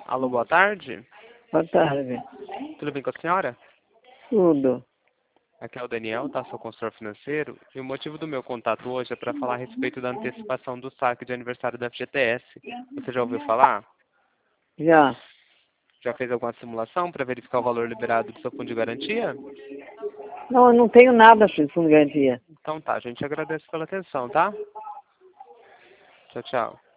Alô, boa tarde. Boa tarde. Tudo bem com a senhora? Tudo. Aqui é o Daniel, tá? Sou consultor financeiro. E o motivo do meu contato hoje é para falar a respeito da antecipação do saque de aniversário da FGTS. Você já ouviu falar? Já. Já fez alguma simulação para verificar o valor liberado do seu fundo de garantia? Não, eu não tenho nada de fundo de garantia. Então tá, a gente agradece pela atenção, tá? Tchau, tchau.